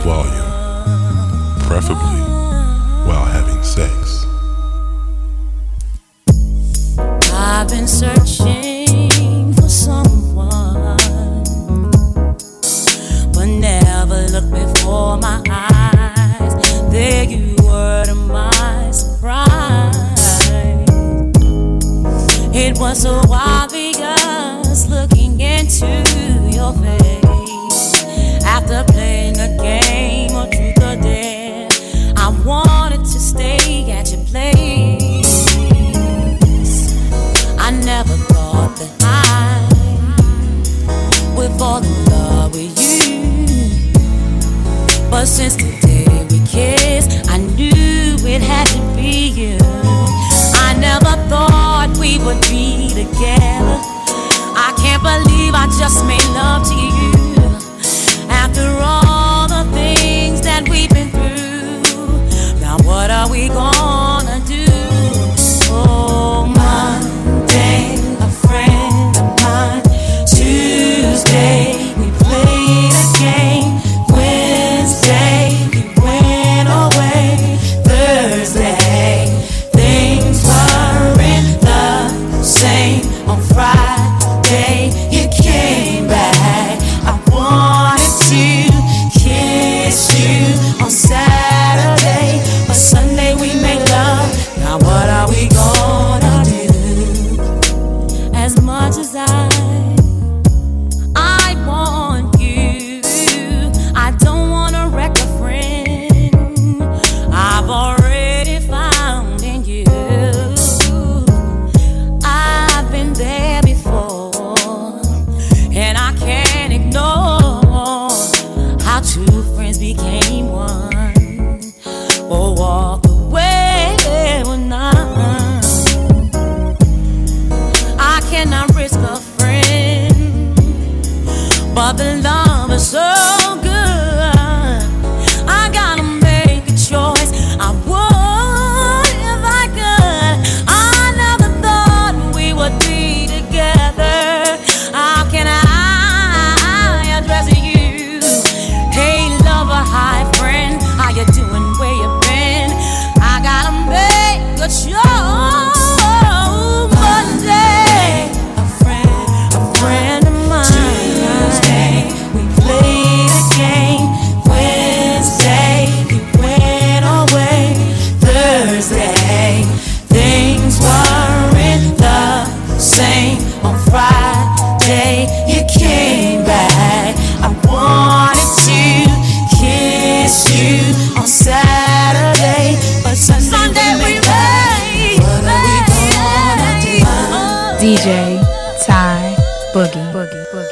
volume, preferably while having sex. I've been searching for someone, but never looked before my eyes. There you were to my surprise. It was so obvious looking into your face. After playing a game or truth or dare, I wanted to stay at your place. I never thought that I would fall in love with you, but since the day we kissed, I knew it had to be you. I never thought we would be together. I can't believe I just made love to you after all the things that we've been through. Now what are we gonna do? Oh, Monday, a friend of mine. Tuesday, we played a game. Wednesday, we went away. Thursday, things weren't the same. On Friday, you came back. I wanted to kiss you on Saturday, but Sunday we made love. Now what are we gonna do? As much as I want you, I don't wanna wreck a friend I've already found in you. I've been there before, and I can't ignore how two friends became one, or walk away with none. I cannot risk a friend, but the love is so good. I gotta make a choice. I would if I could. I never thought we would be together. How can I address you? Hey lover, hi friend, how you doing? Where you been? I gotta make a choice. Monday, a friend of mine. Tuesday, we played a game. Wednesday, you went away. Thursday, things weren't the same. On Friday, you came back. I wanted to kiss you on Saturday, but Sunday we made. What are we gonna do? DJ Ty Boogie.